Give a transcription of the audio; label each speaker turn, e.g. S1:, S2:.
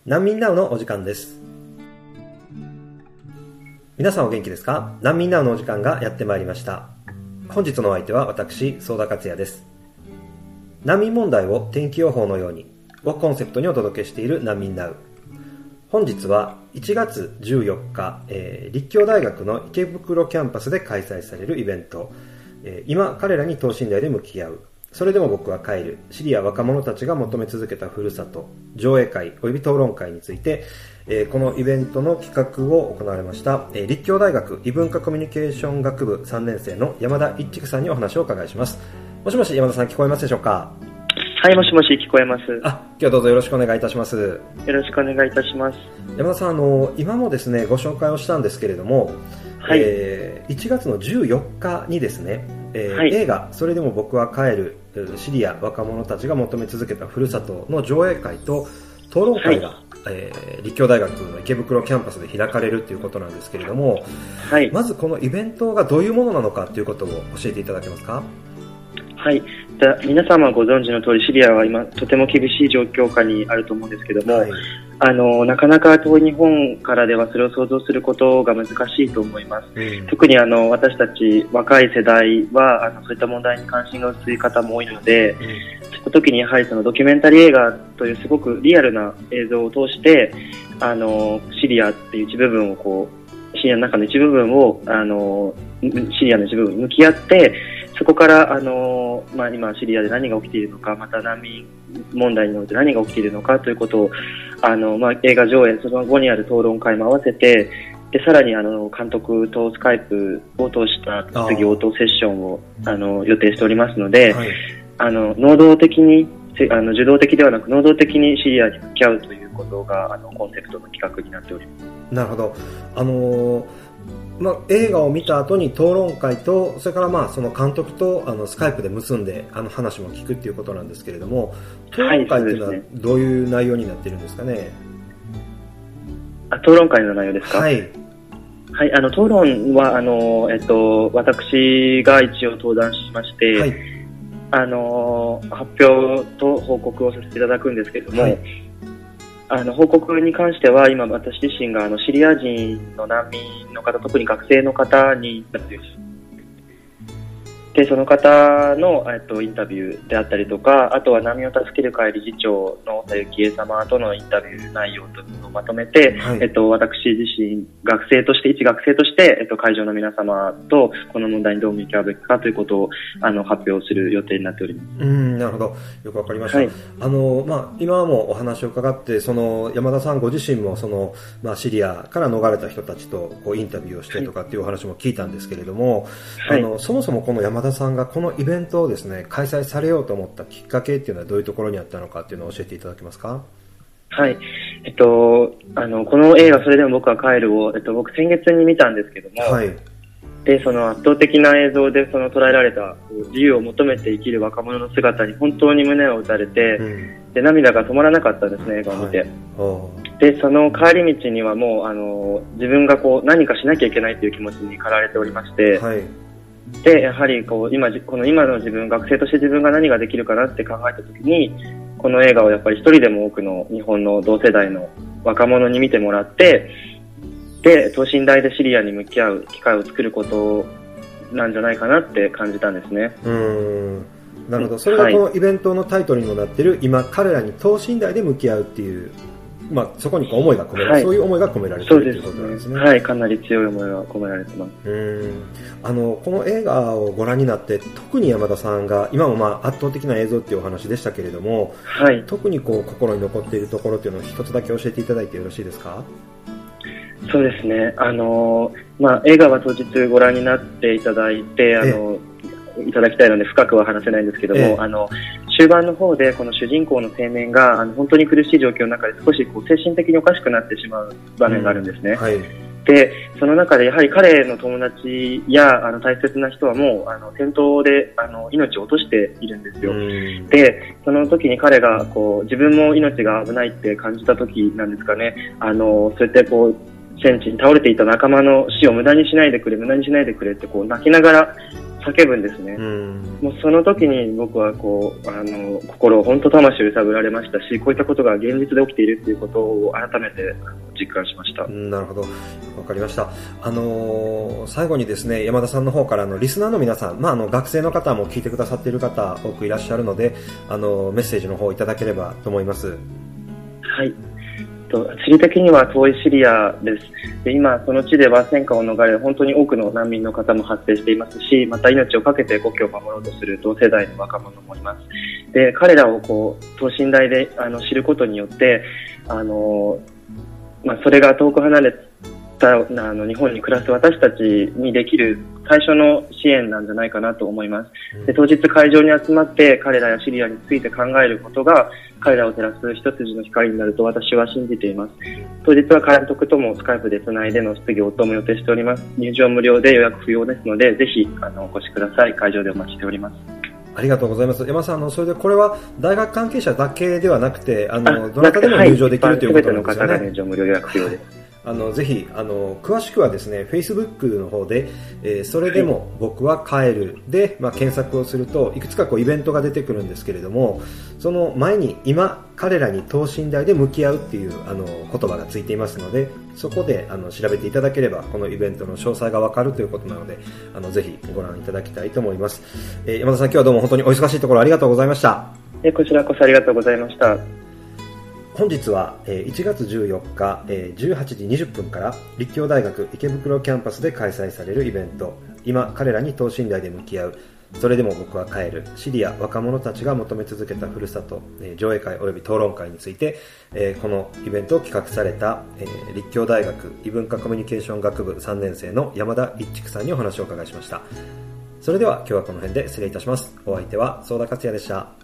S1: 難民ナウのお時間です。皆さんお元気ですか？難民ナウのお時間がやってまいりました。本日のお相手は私、相田克也です。難民問題を天気予報のようにをコンセプトにお届けしている難民ナウ。本日は1月14日、立教大学の池袋キャンパスで開催されるイベント、今彼らに等身大で向き合う、それでも僕は帰る、シリア若者たちが求め続けたふるさと上映会および討論会について、このイベントの企画を行われました、立教大学異文化コミュニケーション学部3年生の山田一畜さんにお話をお伺いします。もしもし山田さん、聞こえますでしょうか？
S2: はい、もしもし、聞こえます。
S1: 今日はどうぞよろしくお願いいたします。
S2: よろしくお願いいたします。
S1: 山田さん、今もですねご紹介をしたんですけれども、はい、1月の14日にですね、はい、映画それでも僕は帰る、シリア若者たちが求め続けたふるさとの上映会と討論会が、はい、立教大学の池袋キャンパスで開かれるということなんですけれども、はい、まずこのイベントがどういうものなのかということを教えていただけますか？
S2: はい、皆様ご存知の通りシリアは今とても厳しい状況下にあると思うんですけども、はい、なかなか遠い日本からではそれを想像することが難しいと思います。特に私たち若い世代はそういった問題に関心が薄い方も多いので、そういった時にやはりそのドキュメンタリー映画というすごくリアルな映像を通してシリアっていう一部分をシリアの中の一部分をシリアの一部分に向き合って、そこから今シリアで何が起きているのか、また難民問題において何が起きているのかということを映画上映、その後にある討論会も合わせて、でさらに監督とスカイプを通した質疑応答セッションを予定しておりますので、はい、能動的に受動的ではなく能動的にシリアに向き合うということがコンセプトの企画になっております。
S1: なるほど。映画を見た後に討論会と、それからその監督とスカイプで結んで話も聞くっていうことなんですけれども、討論会っていうのはどういう内容になっているんですかね？
S2: 討論会の内容ですか？はい。はい、討論は私が一応登壇しまして、はい、発表と報告をさせていただくんですけれども、はい、報告に関しては今私自身がシリア人の難民の方、特に学生の方にインタビューで、その方のインタビューであったりとか、あとは難民を助ける会理事長の小田幸恵様とのインタビュー内容というのをまとめて、はい、私自身一学生として、会場の皆様とこの問題にどう向き合うべきかということを発表する予定になっております。
S1: なるほど、よくわかりました。はい、今もお話を伺って、その山田さんご自身もシリアから逃れた人たちとインタビューをしてとかっていうお話も聞いたんですけれども、はい、そもそもこの山田さんがこのイベントをですね開催されようと思ったきっかけっていうのはどういうところにあったのかっていうのを教えていただけますか？
S2: はい、この映画それでも僕は帰るを、僕先月に見たんですけども、はい、でその圧倒的な映像で捉えられた自由を求めて生きる若者の姿に本当に胸を打たれて、で涙が止まらなかったんですね、映画を見て。はい、でその帰り道にはもう自分が何かしなきゃいけないという気持ちに駆られておりまして、はい、でやはり今の自分、学生として自分が何ができるかなって考えたときに、この映画をやっぱり一人でも多くの日本の同世代の若者に見てもらって、で等身大でシリアに向き合う機会を作ることなんじゃないかなって感じたんですね。
S1: なるほど。それがこのイベントのタイトルにもなっている、今彼らに等身大で向き合うっていう、そこに思いが込められ、はい、そういう思いが込められているということなんですね。
S2: はい、かなり強い思いが込められてます。
S1: この映画をご覧になって、特に山田さんが今も圧倒的な映像っていうお話でしたけれども、はい、特に心に残っているところっていうのを一つだけ教えていただいてよろしいですか？
S2: そうですね。映画は当日ご覧になっていただいて、いただきたいので深くは話せないんですけども、終盤の方でこの主人公の青年が本当に苦しい状況の中で少し精神的におかしくなってしまう場面があるんですね。はい、でその中でやはり彼の友達や大切な人はもう戦闘で命を落としているんですよ。でその時に彼が自分も命が危ないって感じた時なんですかね、そうやって戦地に倒れていた仲間の死を無駄にしないでくれって泣きながら叫ぶんですね。もうその時に僕は心を本当魂を揺さぶられましたし、こういったことが現実で起きているということを改めて実感しました。
S1: なるほど。わかりました。最後にですね、山田さんの方からリスナーの皆さん、学生の方も聞いてくださっている方多くいらっしゃるので、メッセージの方いただければと思います。
S2: はい。地理的には遠いシリアです。で、今その地では戦火を逃れ、本当に多くの難民の方も発生していますし、また命を懸けて故郷を守ろうとする同世代の若者もいます。で、彼らを等身大で知ることによって、それが遠く離れた日本に暮らす私たちにできる最初の支援なんじゃないかなと思います。で、当日会場に集まって彼らやシリアについて考えることが彼らを照らす一筋の光になると私は信じています。当日は監督ともスカイプでつないでの質疑応答も予定しております。入場無料で予約不要ですので、ぜひお越しください。会場でお待ちしております。
S1: ありがとうございます。山田さん、それでこれは大学関係者だけではなくて、どなたでも入場できるということなんですよね。
S2: 全ての方が入場無料予約不要です。
S1: ぜひ詳しくはですね Facebook の方で、それでも僕は帰るで、検索をするといくつかイベントが出てくるんですけれども、その前に今彼らに等身大で向き合うっていう言葉がついていますので、そこで調べていただければこのイベントの詳細がわかるということなので、ぜひご覧いただきたいと思います。山田さん、今日はどうも本当にお忙しいところありがとうございました。
S2: こちらこそありがとうございました。
S1: 本日は1月14日18時20分から立教大学池袋キャンパスで開催されるイベント、今彼らに等身大で向き合う、それでも僕は帰る、シリア若者たちが求め続けたふるさと上映会および討論会について、このイベントを企画された立教大学異文化コミュニケーション学部3年生の山田一竹さんにお話をお伺いしました。それでは今日はこの辺で失礼いたします。お相手は相田克也でした。